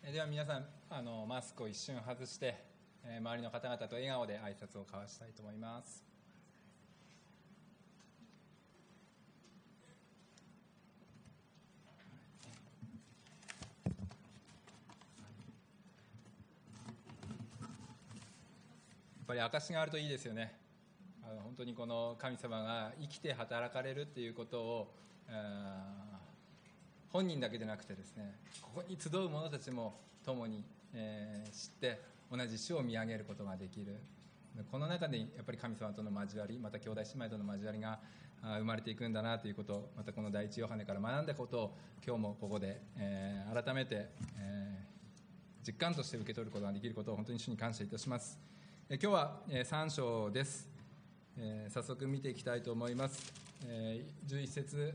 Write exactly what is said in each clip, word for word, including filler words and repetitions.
では皆さん、あのマスクを一瞬外して、えー、周りの方々と笑顔で挨拶を交わしたいと思います。やっぱり証があるといいですよね。あの本当にこの神様が生きて働かれるっていうことを、えー本人だけでなくてですね、ここに集う者たちも共に、えー、知って同じ主を見上げることができる。この中でやっぱり神様との交わり、また兄弟姉妹との交わりが生まれていくんだなということ、またこの第一ヨハネから学んだことを今日もここで、えー、改めて、えー、実感として受け取ることができることを本当に主に感謝いたします。えー、今日は、えー、さん章です。えー、早速見ていきたいと思います。えー、じゅういち節、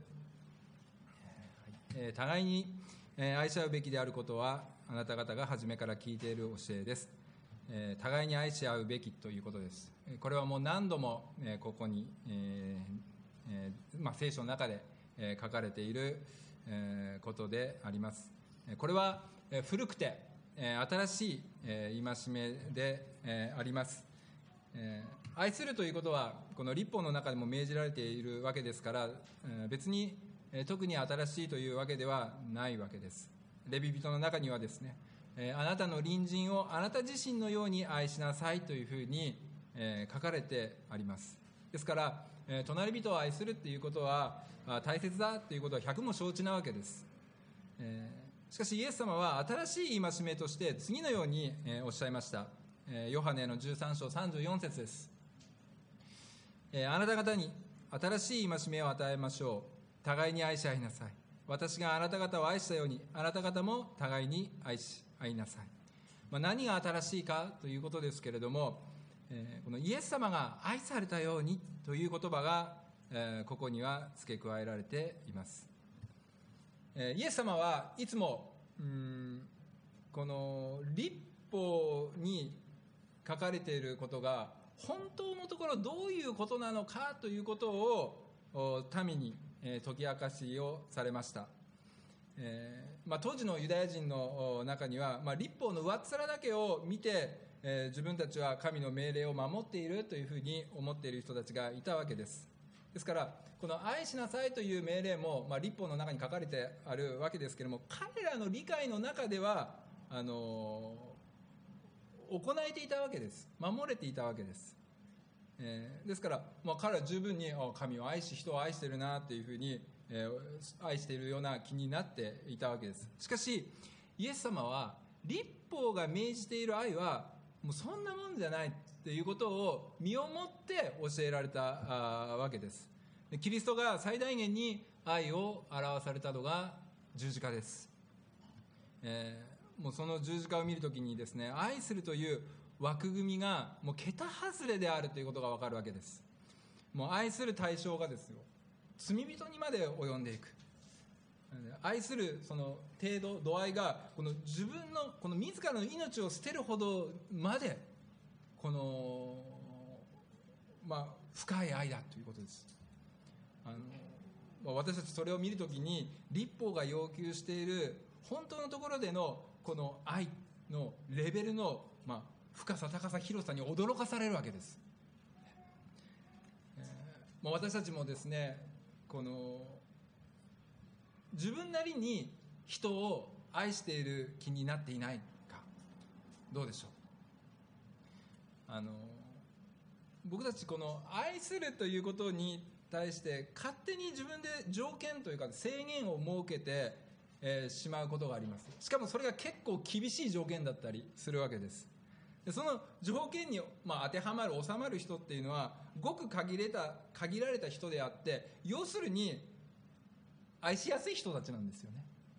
互いに愛し合うべきであることはあなた方が初めから聞いている教えです。互いに愛し合うべきということです。これはもう何度もここに、えーまあ、聖書の中で書かれていることであります。これは古くて新しい戒めであります。愛するということはこの律法の中でも命じられているわけですから、別に特に新しいというわけではないわけです。レビ人の中にはですね、あなたの隣人をあなた自身のように愛しなさいというふうに書かれてあります。ですから隣人を愛するということは大切だということは百も承知なわけです。しかしイエス様は新しい戒めとして次のようにおっしゃいました。ヨハネのじゅうさん章さんじゅうよん節です。あなた方に新しい戒めを与えましょう。互いに愛し合いなさい。私があなた方を愛したようにあなた方も互いに愛し合いなさい。まあ、何が新しいかということですけれども、えー、このイエス様が愛されたようにという言葉が、えー、ここには付け加えられています。えー、イエス様はいつもうーんこの律法に書かれていることが本当のところどういうことなのかということを民に解き明かしをされました。えーまあ、当時のユダヤ人の中には、まあ、律法の上っ面だけを見て、えー、自分たちは神の命令を守っているというふうに思っている人たちがいたわけです。ですからこの愛しなさいという命令も、まあ、律法の中に書かれてあるわけですけれども、彼らの理解の中ではあのー、行えていたわけです。守れていたわけです。えー、ですから、まあ、彼は十分に神を愛し人を愛しているなというふうに、えー、愛しているような気になっていたわけです。しかしイエス様は律法が命じている愛はもうそんなもんじゃないということを身をもって教えられたわけです。キリストが最大限に愛を表されたのが十字架です。えー、もうその十字架を見るときにですね、愛するという枠組みがもう桁外れであるということが分かるわけです。もう愛する対象がですよ、罪人にまで及んでいく。愛するその程度度合いがこの自分のこの自らの命を捨てるほどまでこの、まあ、深い愛だということです。あの私たちそれを見るときに律法が要求している本当のところでのこの愛のレベルの、まあ深さ高さ広さに驚かされるわけです。えー、私たちもですね、この自分なりに人を愛している気になっていないか、どうでしょう。あの僕たちこの愛するということに対して勝手に自分で条件というか制限を設けて、えー、しまうことがあります。しかもそれが結構厳しい条件だったりするわけです。その条件に、まあ、当てはまる収まる人っていうのはごく限れた限られた人であって、要するに愛しやすい人たちなんですよね。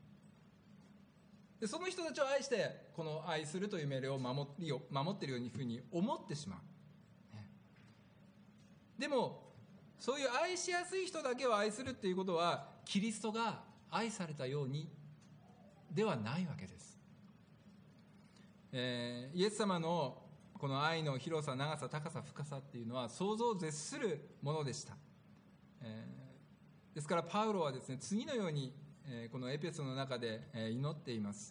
でその人たちを愛してこの愛するという命令を守りを守っているようにふうに思ってしまう、ね、でもそういう愛しやすい人だけを愛するっていうことはキリストが愛されたようにではないわけです。えー、イエス様のこの愛の広さ長さ高さ深さっていうのは想像を絶するものでした。えー、ですからパウロはですね、次のように、えー、このエペソの中で、えー、祈っています。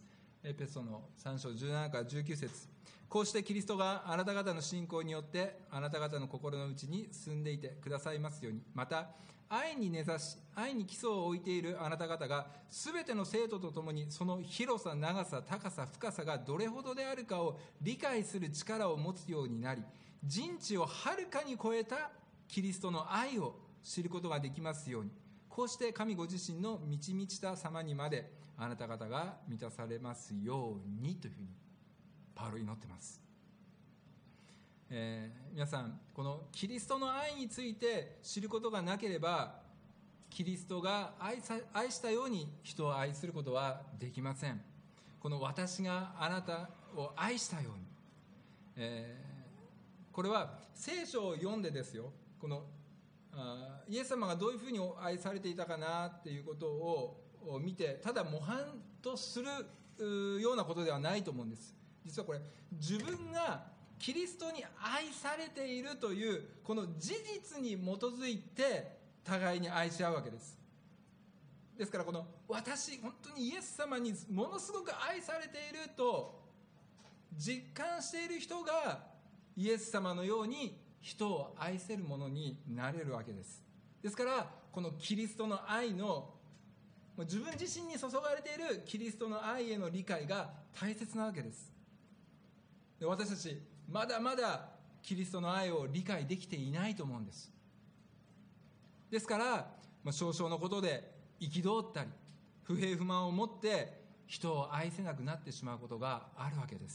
エペソのさん章じゅうななからじゅうきゅう節、こうしてキリストがあなた方の信仰によってあなた方の心の内に住んでいてくださいますように、また愛に根ざし愛に基礎を置いているあなた方がすべての生徒とともにその広さ長さ高さ深さがどれほどであるかを理解する力を持つようになり、人知をはるかに超えたキリストの愛を知ることができますように、こうして神ご自身の満ち満ちた様にまであなた方が満たされますようにというふうにパウロ祈ってます。えー、皆さん、このキリストの愛について知ることがなければ、キリストが 愛, さ愛したように人を愛することはできません。この私があなたを愛したように、えー、これは聖書を読んでですよ、このあイエス様がどういうふうに愛されていたかなっていうことを見て、ただ模範とするようなことではないと思うんです。実はこれ、自分がキリストに愛されているというこの事実に基づいて互いに愛し合うわけです。ですから、この私本当にイエス様にものすごく愛されていると実感している人がイエス様のように人を愛せるものになれるわけです。ですから、このキリストの愛の、自分自身に注がれているキリストの愛への理解が大切なわけです。で、私たちまだまだキリストの愛を理解できていないと思うんです。ですから、まあ、少々のことで憤ったり不平不満を持って人を愛せなくなってしまうことがあるわけです。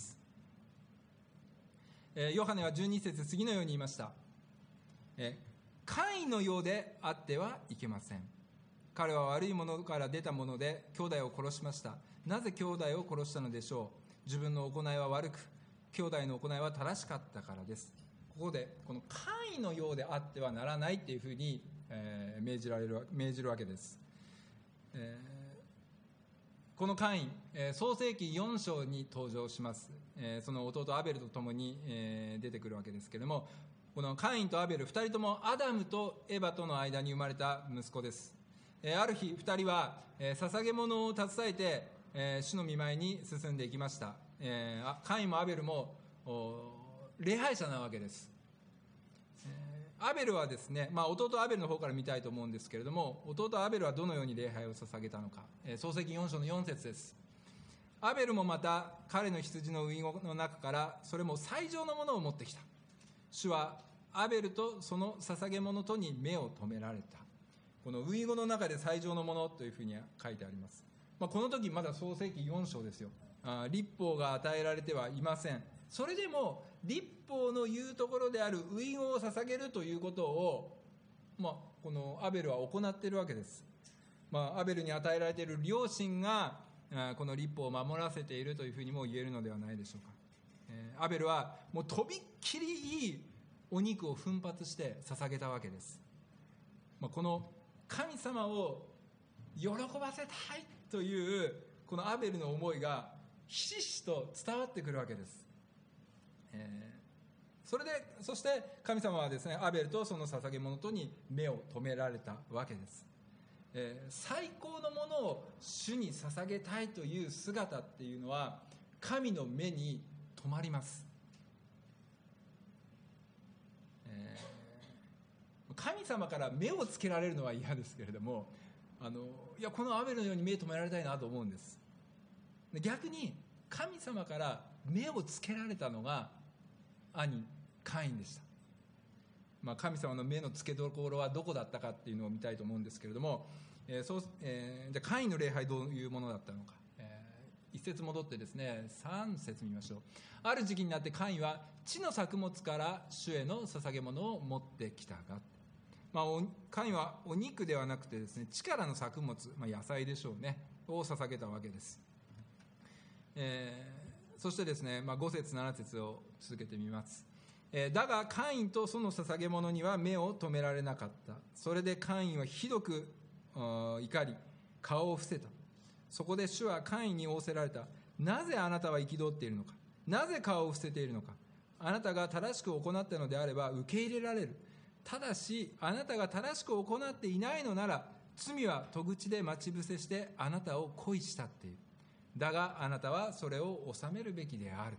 えー、ヨハネはじゅうに節、次のように言いました。えー、カインのようであってはいけません。彼は悪いものから出たもので兄弟を殺しました。なぜ兄弟を殺したのでしょう。自分の行いは悪く兄弟の行いは正しかったからです。ここでこのカインのようであってはならないっていうふうに、えー、命じられる命じるわけです。えー、このカイン、えー、創世記よん章に登場します。えー、その弟アベルと共に、えー、出てくるわけですけれども、このカインとアベルふたりともアダムとエバとの間に生まれた息子です。えー、ある日ふたりは、えー、捧げ物を携えて、えー、主の御前に進んでいきました。えー、カインもアベルも礼拝者なわけです。えー、アベルはですね、まあ、弟アベルの方から見たいと思うんですけれども、弟アベルはどのように礼拝を捧げたのか、えー、創世記よん章のよん節です。アベルもまた彼の羊のウイゴの中からそれも最上のものを持ってきた。主はアベルとその捧げ物とに目を留められた。このウイゴの中で最上のものというふうに書いてあります。まあ、この時まだ創世記よん章ですよ。あ律法が与えられてはいません。それでも律法の言うところであるウイゴを捧げるということを、まあ、このアベルは行っているわけです。まあ、アベルに与えられている良心がこの律法を守らせているというふうにも言えるのではないでしょうか。えー、アベルはもうとびっきりいいお肉を奮発して捧げたわけです。まあ、この神様を喜ばせたいというこのアベルの思いがひしひしと伝わってくるわけです。えー、それでそして神様はですね、アベルとその捧げ物とに目を留められたわけです。えー、最高のものを主に捧げたいという姿っていうのは神の目に留まります。えー、神様から目をつけられるのは嫌ですけれども、あのいやこのアベルのように目を留められたいなと思うんです。で、逆に神様から目をつけられたのが兄カインでした。まあ、神様の目の付けどころはどこだったかっていうのを見たいと思うんですけれども、えーそうえー、じゃあカインの礼拝どういうものだったのか、えー、一節戻ってですね、三節見ましょう。ある時期になってカインは地の作物から主への捧げ物を持ってきたが、まあ、カインはお肉ではなくてですね、地からの作物、まあ、野菜でしょうね、を捧げたわけです。えー、そしてですね、まあ、ご節なな節を続けてみます。えー、だがカインとその捧げ物には目を留められなかった。それでカインはひどく怒り顔を伏せた。そこで主はカインに仰せられた。なぜあなたは憤っているのか。なぜ顔を伏せているのか。あなたが正しく行ったのであれば受け入れられる。ただしあなたが正しく行っていないのなら罪は戸口で待ち伏せしてあなたを恋したっている。 だがあなたはそれを収めるべきである。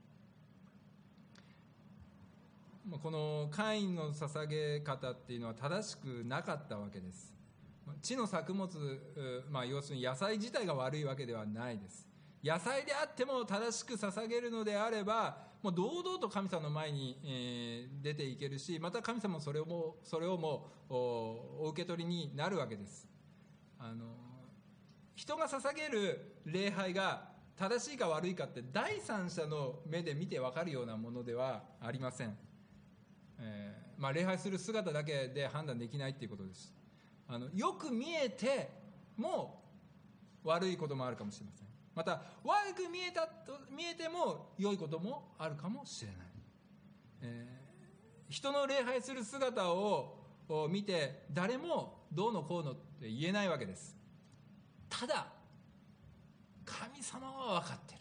このカインの捧げ方っていうのは正しくなかったわけです。地の作物、まあ、要するに野菜自体が悪いわけではないです。野菜であっても正しく捧げるのであれば、もう堂々と神様の前に、えー、出ていけるし、また神様もそれをもそれをもおお受け取りになるわけです。あの人が捧げる礼拝が正しいか悪いかって第三者の目で見て分かるようなものではありません。えーまあ、礼拝する姿だけで判断できないということです。あのよく見えても悪いこともあるかもしれません。また悪く見えたと見えても良いこともあるかもしれない。えー、人の礼拝する姿を見て誰もどうのこうのって言えないわけです。ただ神様は分かって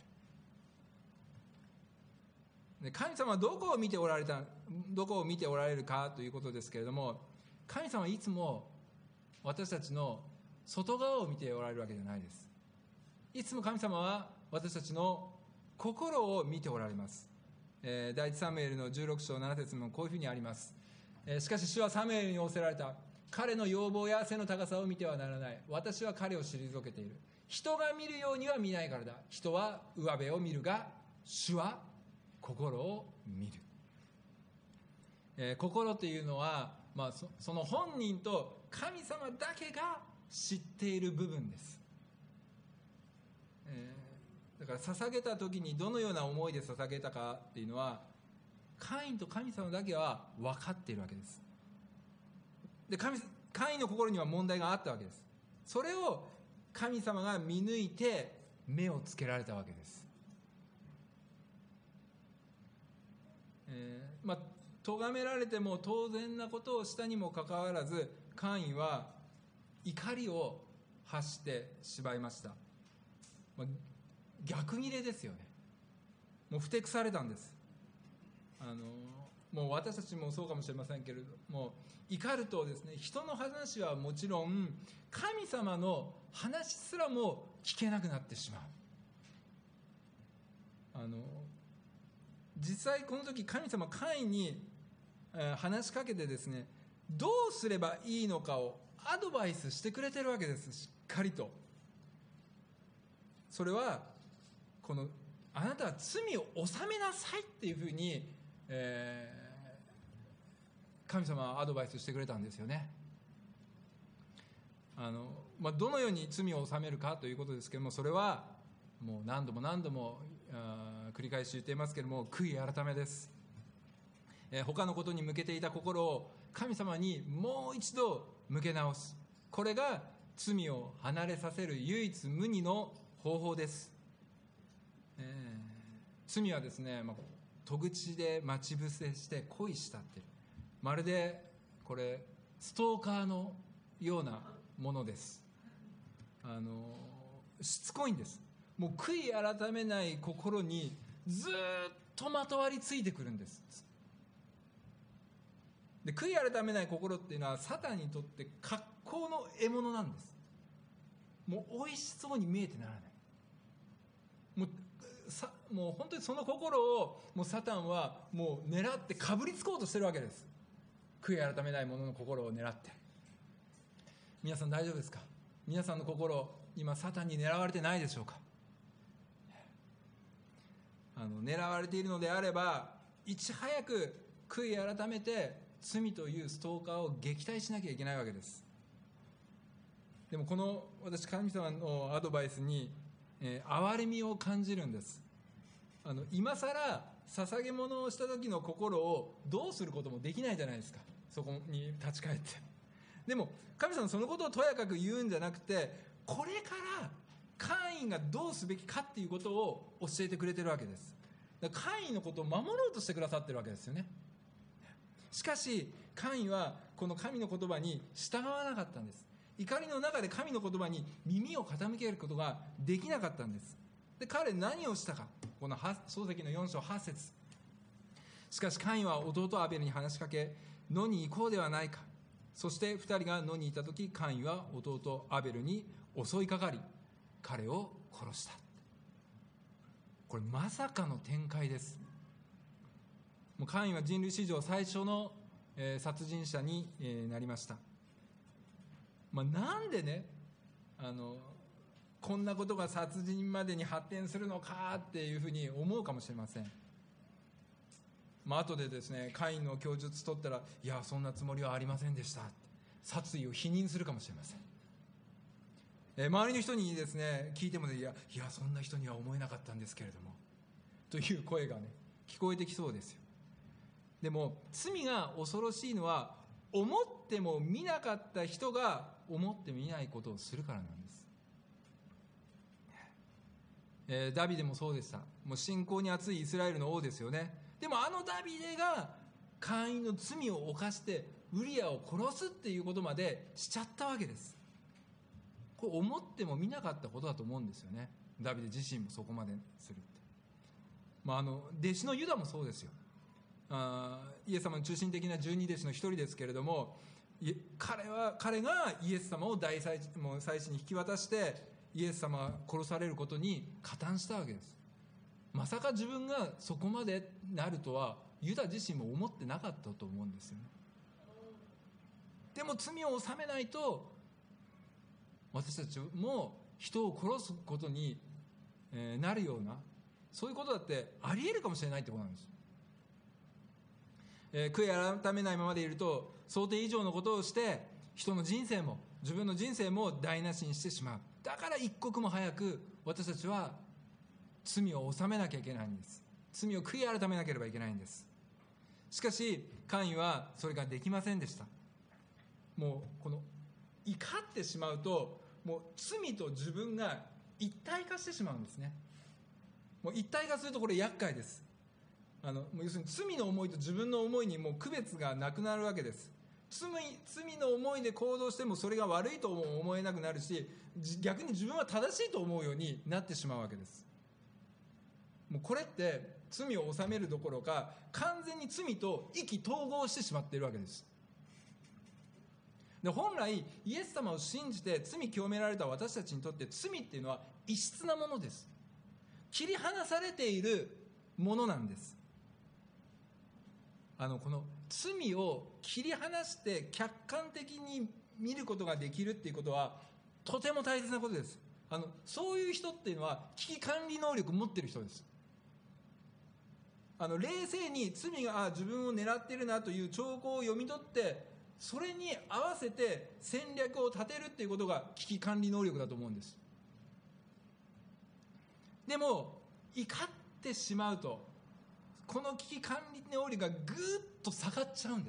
る。で神様はどこを見ておられたどこを見ておられるかということですけれども、神様はいつも私たちの外側を見ておられるわけじゃないです。いつも神様は私たちの心を見ておられます。えー、第一サムエルのじゅうろく章なな節もこういうふうにあります。えー、しかし主はサムエルに仰せられた。彼の容貌や背の高さを見てはならない。私は彼を退けている。人が見るようには見ないからだ。人は上辺を見るが、主は心を見る。えー、心というのは、まあ、そ, その本人と神様だけが知っている部分です。えー、だから捧げた時にどのような思いで捧げたかっていうのはカインと神様だけは分かっているわけです。で神カインの心には問題があったわけです。それを神様が見抜いて目をつけられたわけです。えー、まあ咎められても当然なことをしたにもかかわらず、カインは怒りを発してしまいました。逆ギレですよね。もうふてくされたんです。あのもう私たちもそうかもしれませんけれども、怒るとですね、人の話はもちろん神様の話すらも聞けなくなってしまう。あの実際この時神様カインに、えー、話しかけてですね、どうすればいいのかをアドバイスしてくれてるわけです。しっかりと。それはこのあなたは罪を納めなさいっていうふうに、えー、神様はアドバイスしてくれたんですよね。あの、まあ、どのように罪を納めるかということですけども、それはもう何度も何度もあ繰り返し言っていますけれども、悔い改めです。えー、他のことに向けていた心を神様にもう一度向け直す。これが罪を離れさせる唯一無二の方法です。えー、罪はですね、まあ、戸口で待ち伏せして恋したってる、まるでこれストーカーのようなものです。あのしつこいんです。もう悔い改めない心にずっとまとわりついてくるんです。で、悔い改めない心っていうのはサタンにとって格好の獲物なんです。もう美味しそうに見えてならない。もうさもう本当にその心をもうサタンはもう狙ってかぶりつこうとしてるわけです。悔い改めない者の心を狙って。皆さん大丈夫ですか？皆さんの心、今サタンに狙われてないでしょうか？あの狙われているのであれば、いち早く悔い改めて罪というストーカーを撃退しなきゃいけないわけです。でもこの私神様のアドバイスに、えー、憐れみを感じるんです。あの今さら捧げ物をした時の心をどうすることもできないじゃないですか。そこに立ち返って。でも神様はそのことをとやかく言うんじゃなくて、これからカインがどうすべきかっていうことを教えてくれてるわけです。だからカインのことを守ろうとしてくださってるわけですよね。しかしカインはこの神の言葉に従わなかったんです。怒りの中で神の言葉に耳を傾けることができなかったんです。で、彼何をしたか、この創世記のよん章はち節。しかしカインは弟アベルに話しかけ、野に行こうではないか。そして二人が野にいた時、カインは弟アベルに襲いかかり彼を殺した。 これまさかの展開です。もうカインは人類史上最初の、えー、殺人者に、えー、なりました。まあ、なんでねあのこんなことが殺人までに発展するのかっていうふうに思うかもしれません。まあ後でですねカインの供述取ったら、いやそんなつもりはありませんでしたって殺意を否認するかもしれません。えー、周りの人にですね聞いても、ね、いやいやそんな人には思えなかったんですけれどもという声がね聞こえてきそうですよ。でも罪が恐ろしいのは、思っても見なかった人が思っても見ないことをするからなんです。えー、ダビデもそうでした。もう信仰に熱いイスラエルの王ですよね。でもあのダビデがカインの罪を犯してウリアを殺すっていうことまでしちゃったわけです。これ思っても見なかったことだと思うんですよね。ダビデ自身もそこまでするって、まあ、あの弟子のユダもそうですよ。あイエス様の中心的な十二弟子の一人ですけれども、彼は彼がイエス様を大祭司もう祭司に引き渡してイエス様が殺されることに加担したわけです。まさか自分がそこまでなるとはユダ自身も思ってなかったと思うんですよね。でも罪を治めないと私たちも人を殺すことになるような、そういうことだってあり得るかもしれないってことなんです。えー、悔い改めないままでいると想定以上のことをして人の人生も自分の人生も台無しにしてしまう。だから一刻も早く私たちは罪を治めなきゃいけないんです。罪を悔い改めなければいけないんです。しかしカインはそれができませんでした。もうこの怒ってしまうともう罪と自分が一体化してしまうんですね。もう一体化するとこれ厄介です。あの要するに罪の思いと自分の思いにもう区別がなくなるわけです。罪、罪の思いで行動してもそれが悪いとも思えなくなるし、逆に自分は正しいと思うようになってしまうわけです。もうこれって罪を治めるどころか完全に罪と意気投合してしまっているわけです。で本来イエス様を信じて罪清められた私たちにとって罪っていうのは異質なものです。切り離されているものなんです。あのこの罪を切り離して客観的に見ることができるっていうことはとても大切なことです。あのそういう人っていうのは危機管理能力を持っている人です。あの冷静に罪があ自分を狙っているなという兆候を読み取ってそれに合わせて戦略を立てるっていうことが危機管理能力だと思うんです。でも怒ってしまうとこの危機管理能力がぐーっと下がっちゃうんです。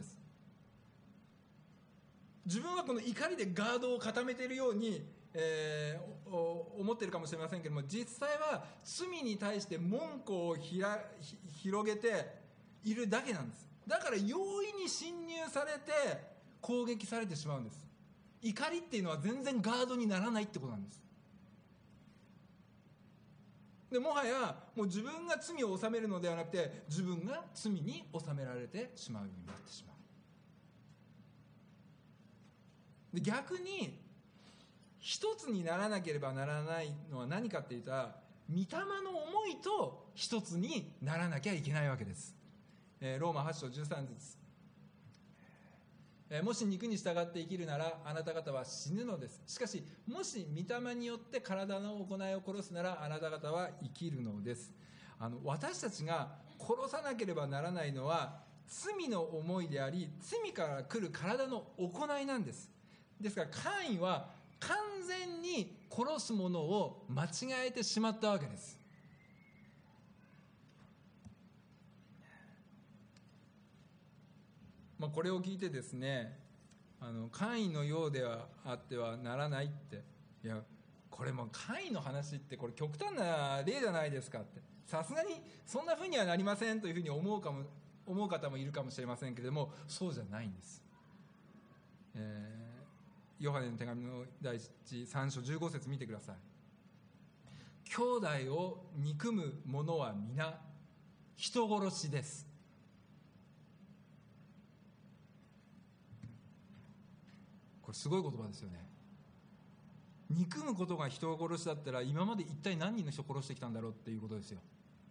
自分はこの怒りでガードを固めているように、えー、思っているかもしれませんけども、実際は罪に対して門戸をひらひ広げているだけなんです。だから容易に侵入されて攻撃されてしまうんです。怒りっていうのは全然ガードにならないってことなんです。でもはやもう自分が罪を治めるのではなくて自分が罪に治められてしまうようになってしまう。で逆に一つにならなければならないのは何かって言ったら御霊の思いと一つにならなきゃいけないわけです。えー、ローマはち章じゅうさん節、えー、もし肉に従って生きるならあなた方は死ぬのです。しかしもし御霊によって体の行いを殺すならあなた方は生きるのです。あの私たちが殺さなければならないのは罪の思いであり罪から来る体の行いなんです。ですからカインは完全に殺すものを間違えてしまったわけです。まあ、これを聞いてですね、あのカインのようではあってはならないって、いやこれもカインの話ってこれ極端な例じゃないですかって、さすがにそんなふうにはなりませんというふうに思うかも思う方もいるかもしれませんけれども、そうじゃないんです。えー、ヨハネの手紙の第一さん章じゅうご節見てください。兄弟を憎む者は皆人殺しです。これすごい言葉ですよね。憎むことが人を殺しだったら今まで一体何人の人を殺してきたんだろうっていうことですよ。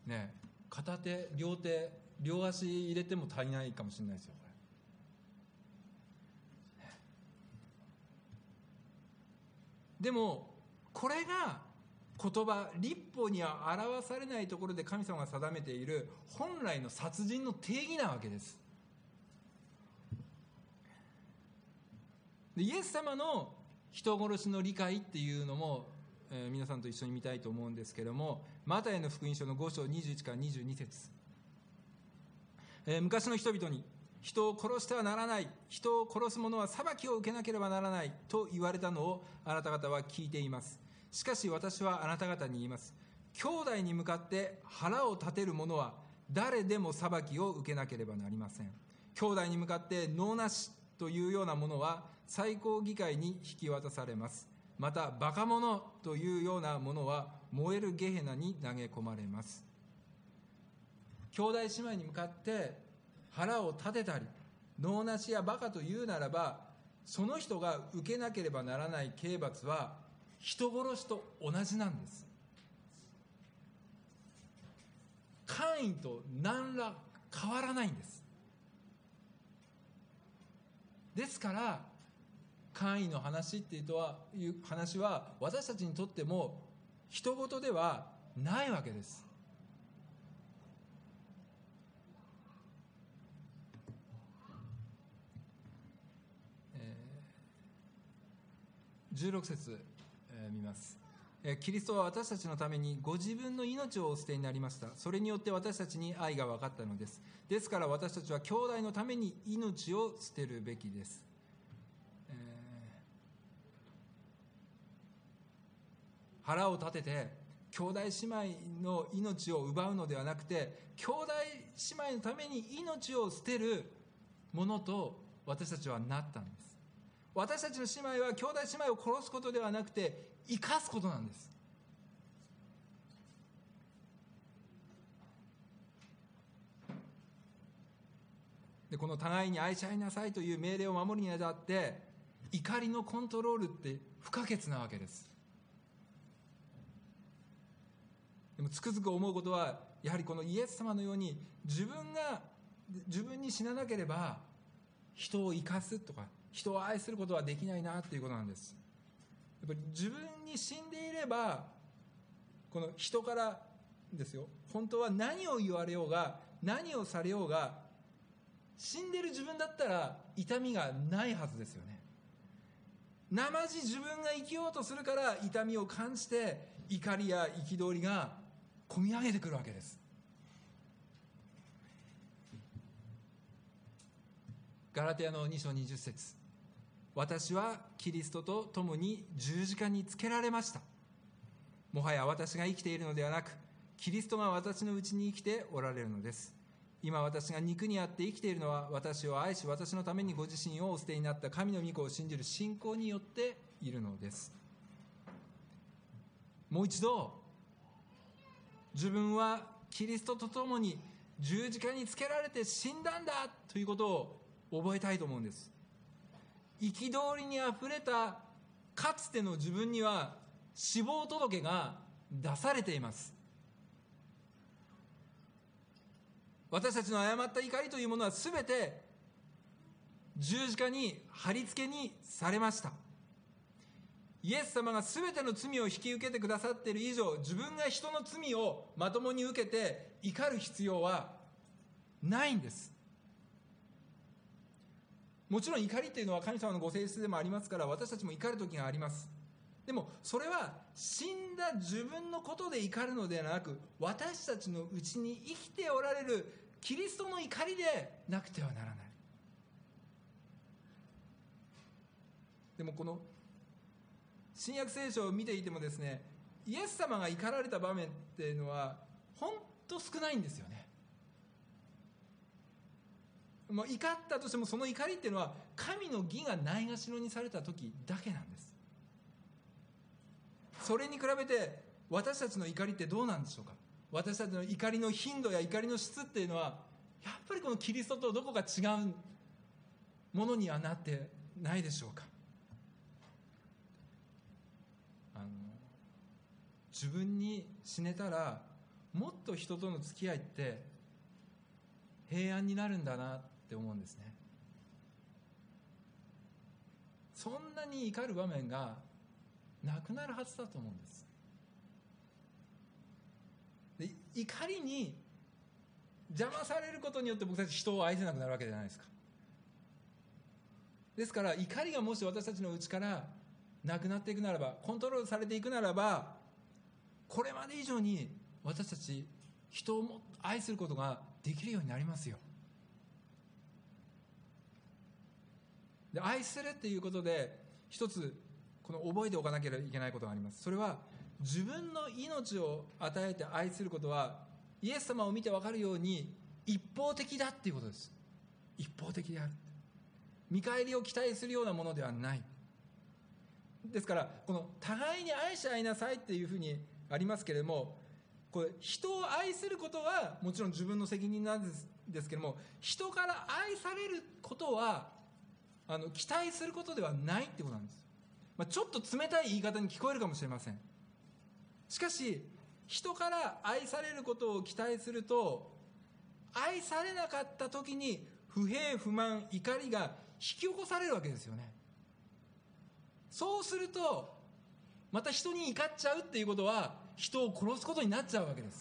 ね、片手両手両足入れても足りないかもしれないですよ。これでもこれが言葉律法には表されないところで神様が定めている本来の殺人の定義なわけです。でイエス様の人殺しの理解っていうのも、えー、皆さんと一緒に見たいと思うんですけれども、マタイの福音書のご章にじゅういちからにじゅうに節、えー、昔の人々に人を殺してはならない、人を殺す者は裁きを受けなければならないと言われたのをあなた方は聞いています。しかし私はあなた方に言います。兄弟に向かって腹を立てる者は誰でも裁きを受けなければなりません。兄弟に向かって能なしというようなものは最高議会に引き渡されます。またバカ者というようなものは燃えるゲヘナに投げ込まれます。兄弟姉妹に向かって腹を立てたり能なしやバカというならば、その人が受けなければならない刑罰は人殺しと同じなんです。カインと何ら変わらないんです。ですからカインの話っていう話は私たちにとっても人事ではないわけです。じゅうろく節、えー、見ます。キリストは私たちのためにご自分の命をお捨てになりました。それによって私たちに愛が分かったのです。ですから私たちは兄弟のために命を捨てるべきです。えー、腹を立てて兄弟姉妹の命を奪うのではなくて、兄弟姉妹のために命を捨てるものと私たちはなったんです。私たちの姉妹は兄弟姉妹を殺すことではなくて生かすことなんです。でこの互いに愛し合いなさいという命令を守るにあたって怒りのコントロールって不可欠なわけです。でもつくづく思うことは、やはりこのイエス様のように自分が自分に死ななければ人を生かすとか人を愛することはできないなということなんです。やっぱり自分に死んでいればこの人からですよ、本当は何を言われようが何をされようが死んでる自分だったら痛みがないはずですよね。なまじ自分が生きようとするから痛みを感じて怒りや憤りがこみ上げてくるわけです。ガラテヤのに章にじゅう節、私はキリストと共に十字架につけられました。もはや私が生きているのではなくキリストが私のうちに生きておられるのです。今私が肉にあって生きているのは私を愛し私のためにご自身をお捨てになった神の御子を信じる信仰によっているのです。もう一度、自分はキリストと共に十字架につけられて死んだんだということを覚えたいと思うんです。憤りにあふれたかつての自分には死亡届が出されています。私たちの誤った怒りというものはすべて十字架に貼り付けにされました。イエス様がすべての罪を引き受けてくださっている以上、自分が人の罪をまともに受けて怒る必要はないんです。もちろん怒りというのは神様のご性質でもありますから、私たちも怒る時があります。でもそれは死んだ自分のことで怒るのではなく、私たちのうちに生きておられるキリストの怒りでなくてはならない。でもこの新約聖書を見ていてもですね、イエス様が怒られた場面っていうのは本当少ないんですよね。まあ、怒ったとしてもその怒りっていうのは神の義がないがしろにされた時だけなんです。それに比べて私たちの怒りってどうなんでしょうか。私たちの怒りの頻度や怒りの質っていうのはやっぱりこのキリストとどこか違うものにはなってないでしょうか。あの自分に死ねたらもっと人との付き合いって平安になるんだなって思うんですね。そんなに怒る場面がなくなるはずだと思うんです。で、怒りに邪魔されることによって僕たち人を愛せなくなるわけじゃないですか。ですから怒りがもし私たちの内からなくなっていくならば、コントロールされていくならば、これまで以上に私たち人を愛することができるようになりますよ。で、愛するっていうことで一つこの覚えておかなければいけないことがあります。それは自分の命を与えて愛することはイエス様を見て分かるように一方的だっていうことです。一方的である。見返りを期待するようなものではない。ですからこの互いに愛し合いなさいっていうふうにありますけれども、これ人を愛することはもちろん自分の責任なんですですけれども、人から愛されることはあの期待することではないってことなんです。まあ、ちょっと冷たい言い方に聞こえるかもしれません。しかし人から愛されることを期待すると、愛されなかった時に不平不満怒りが引き起こされるわけですよね。そうするとまた人に怒っちゃうっていうことは人を殺すことになっちゃうわけです。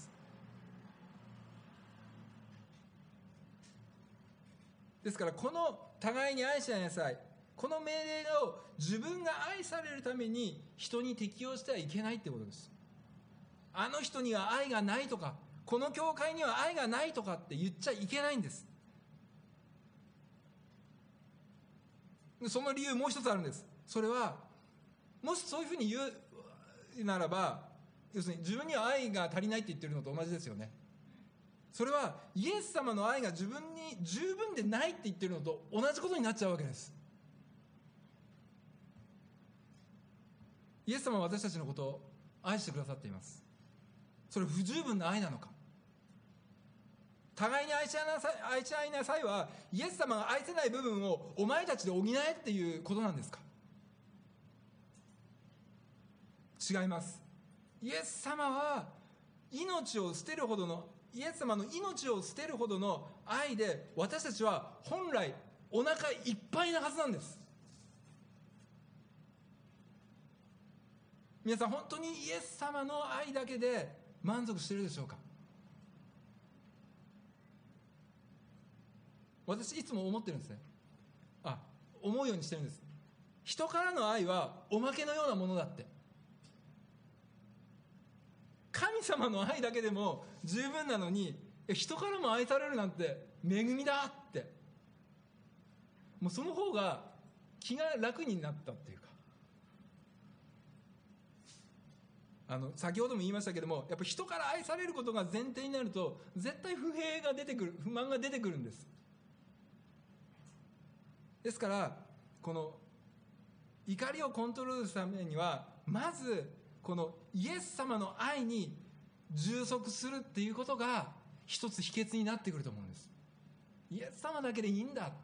ですからこの互いに愛し合いなさい、この命令を自分が愛されるために人に適用してはいけないってことです。あの人には愛がないとか、この教会には愛がないとかって言っちゃいけないんです。その理由もう一つあるんです。それはもしそういうふうに言うならば、要するに自分には愛が足りないって言ってるのと同じですよね。それはイエス様の愛が自分に十分でないって言ってるのと同じことになっちゃうわけです。イエス様は私たちのことを愛してくださっています。それ不十分な愛なのか。互いに愛し合いなさい、愛し合いなさいはイエス様が愛せない部分をお前たちで補えっていうことなんですか。違います。イエス様は命を捨てるほどの、イエス様の命を捨てるほどの愛で私たちは本来お腹いっぱいなはずなんです。皆さん本当にイエス様の愛だけで満足しているでしょうか。私いつも思ってるんですね。あ、思うようにしてるんです。人からの愛はおまけのようなものだって。神様の愛だけでも十分なのに、人からも愛されるなんて恵みだって、もうその方が気が楽になったっていうか、あの先ほども言いましたけども、やっぱ人から愛されることが前提になると絶対不平が出てくる、不満が出てくるんです。ですからこの怒りをコントロールするためには、まずこのイエス様の愛に充足するっていうことが一つ秘訣になってくると思うんです。イエス様だけでいいんだって。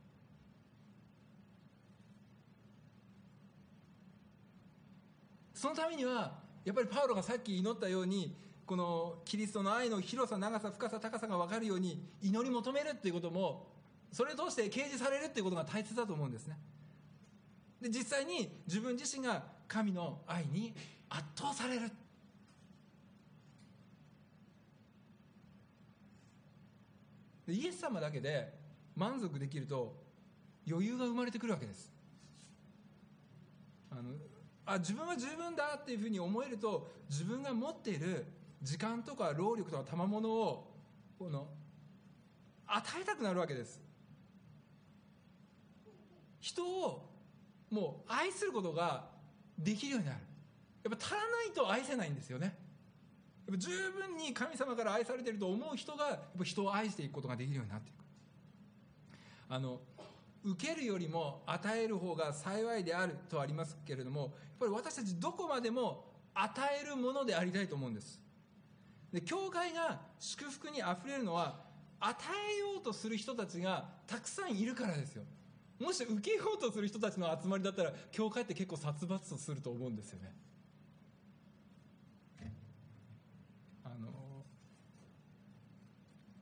そのためにはやっぱりパウロがさっき祈ったように、このキリストの愛の広さ、長さ、深さ、高さが分かるように祈り求めるっていうことも、それを通して掲示されるっていうことが大切だと思うんですね。で、実際に自分自身が神の愛に圧倒される。で、イエス様だけで満足できると余裕が生まれてくるわけです。あのあ自分は十分だっていうふうに思えると、自分が持っている時間とか労力とか賜物をこの与えたくなるわけです。人をもう愛することができるようになる。やっぱ足らないと愛せないんですよね。やっぱ十分に神様から愛されていると思う人がやっぱ人を愛していくことができるようになっていく。あの受けるよりも与える方が幸いであるとありますけれども、やっぱり私たちどこまでも与えるものでありたいと思うんです。で、教会が祝福にあふれるのは与えようとする人たちがたくさんいるからですよ。もし受けようとする人たちの集まりだったら、教会って結構殺伐とすると思うんですよね。あの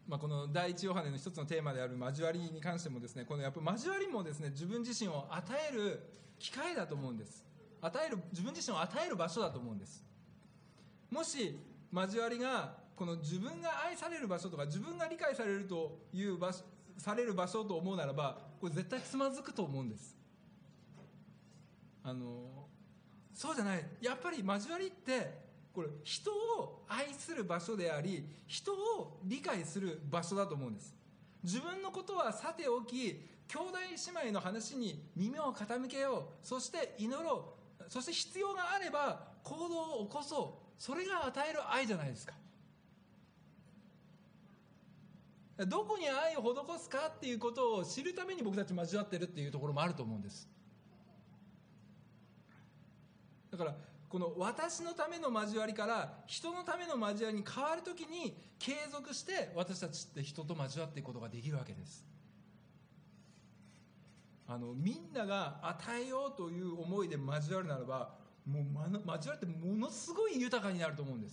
まあ、この第一ヨハネの一つのテーマである交わりに関してもですね、このやっぱ交わりもですね、自分自身を与える機会だと思うんです。与える、自分自身を与える場所だと思うんです。もし交わりがこの自分が愛される場所とか自分が理解されるという場所される場所と思うならば、これ絶対つまずくと思うんです。あのそうじゃない。やっぱり交わりってこれ人を愛する場所であり、人を理解する場所だと思うんです。自分のことはさておき、兄弟姉妹の話に耳を傾けよう、そして祈ろう、そして必要があれば行動を起こそう、それが与える愛じゃないですか。どこに愛を施すかっていうことを知るために僕たち交わってるっていうところもあると思うんです。だからこの私のための交わりから人のための交わりに変わるときに継続して私たちって人と交わっていくことができるわけです。あのみんなが与えようという思いで交わるならば、もう交わりってものすごい豊かになると思うんです。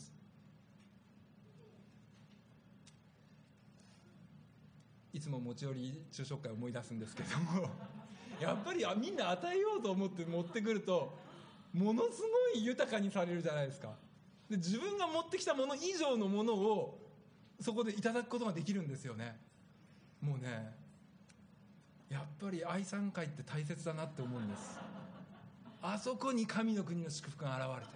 いつも持ち寄り昼食会を思い出すんですけどもやっぱりみんな与えようと思って持ってくるとものすごい豊かにされるじゃないですか。で自分が持ってきたもの以上のものをそこでいただくことができるんですよね。もうね、やっぱり愛賛会って大切だなって思うんです。あそこに神の国の祝福が現れて、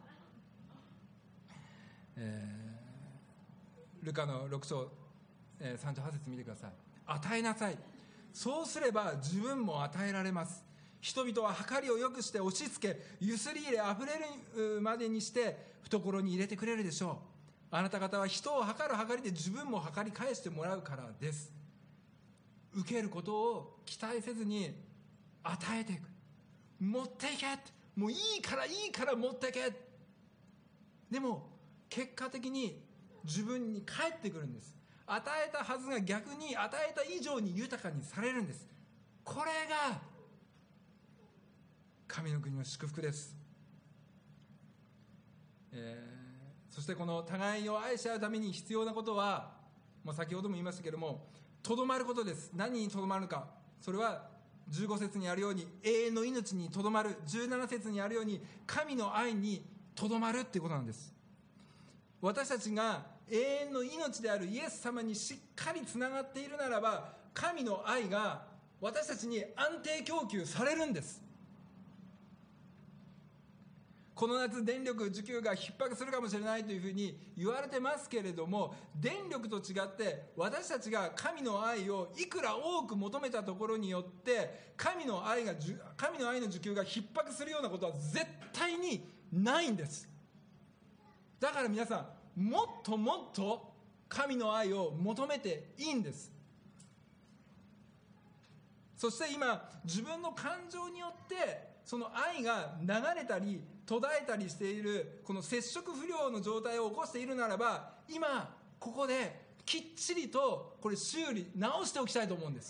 えー、ルカのろく章さんじゅうはち節見てください。与えなさい、そうすれば自分も与えられます。人々は計りをよくして押し付け、ゆすり入れあふれるまでにして懐に入れてくれるでしょう。あなた方は人を計る計りで自分も計り返してもらうからです。受けることを期待せずに与えていく。持っていけ、もういいからいいから持っていけ。でも結果的に自分に返ってくるんです。与えたはずが逆に与えた以上に豊かにされるんです。これが神の国の祝福です。えー、そしてこの互いを愛し合うために必要なことは、もう先ほども言いましたけれども、とどまることです。何にとどまるか。それはじゅうご節にあるように永遠の命にとどまる、じゅうなな節にあるように神の愛にとどまるっていうことなんです。私たちが永遠の命であるイエス様にしっかりつながっているならば、神の愛が私たちに安定供給されるんです。この夏電力需給が逼迫するかもしれないというふうに言われてますけれども、電力と違って私たちが神の愛をいくら多く求めたところによって神の愛が神の愛の需給が逼迫するようなことは絶対にないんです。だから皆さん、もっともっと神の愛を求めていいんです。そして今自分の感情によってその愛が流れたり途絶えたりしているこの接触不良の状態を起こしているならば、今ここできっちりとこれ修理直しておきたいと思うんです。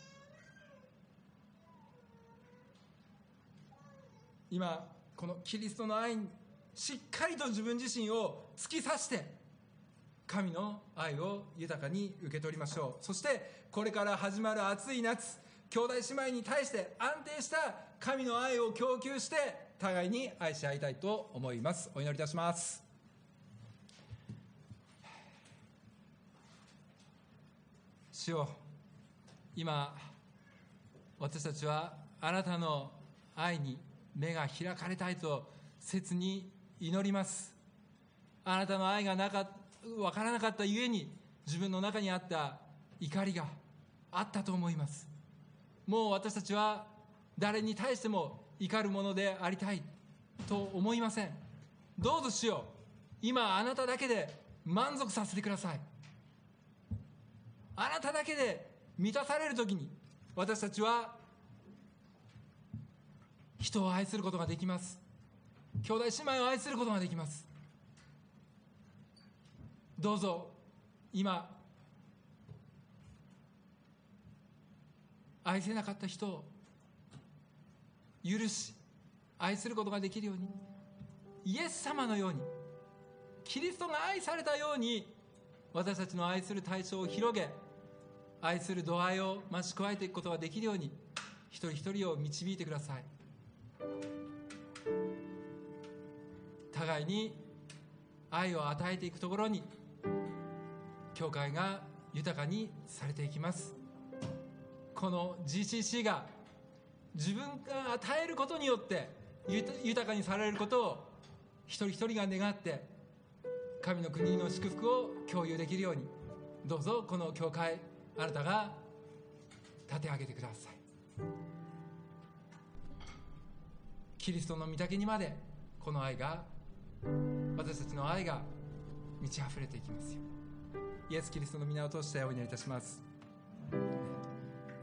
今このキリストの愛にしっかりと自分自身を突き刺して神の愛を豊かに受け取りましょう。そしてこれから始まる暑い夏、兄弟姉妹に対して安定した神の愛を供給して互いに愛し合いたいと思います。お祈りいたします。主よ、今私たちはあなたの愛に目が開かれたいと切に祈ります。あなたの愛がなか分からなかったゆえに自分の中にあった怒りがあったと思います。もう私たちは誰に対しても怒るものでありたいと思いません。どうぞ主よ、今あなただけで満足させてください。あなただけで満たされるときに私たちは人を愛することができます。兄弟姉妹を愛することができます。どうぞ今愛せなかった人を許し愛することができるように、イエス様のようにキリストが愛されたように私たちの愛する対象を広げ、愛する度合いを増し加えていくことができるように、一人一人を導いてください。互いに愛を与えていくところに、教会が豊かにされていきます。この ジーシーシー が自分が与えることによって豊かにされることを一人一人が願って、神の国の祝福を共有できるように、どうぞこの教会、あなたが立て上げてください。キリストの御岳にまでこの愛が、私たちの愛が満ち溢れていきますよ。イエス・キリストの皆を通してお祈りいたします。